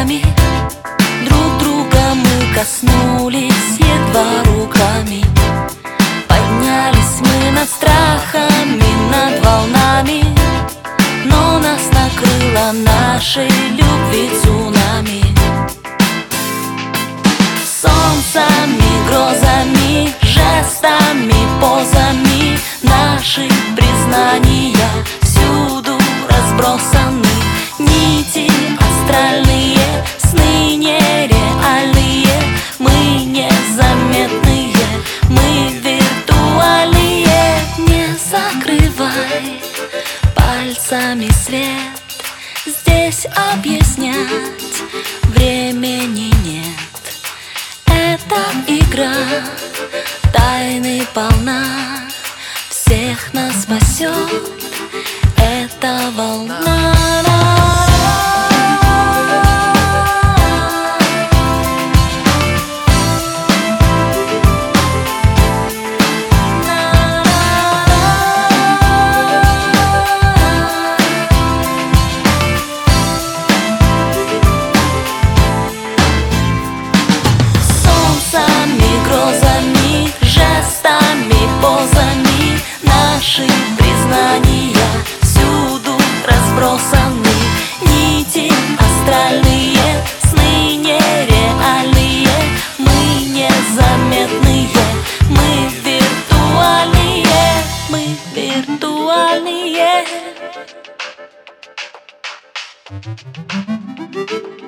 нами. Друг друга мы коснулись едва руками. Поднялись мы над страхами, над волнами, но нас накрыло нашей любви цунами. Солнцами, грозами, жестами, позами наши признания всюду разбросаны. Нити астральные, сны нереальные, мы незаметные, мы виртуальные. Не закрывай пальцами свет, здесь объяснять времени нет. Это игра, тайны полна, всех нас спасет эта волна. Грозами, жестами, позами наши признания всюду разбросаны. Нити астральные, сны нереальные, мы незаметные, мы виртуальные, мы виртуальные.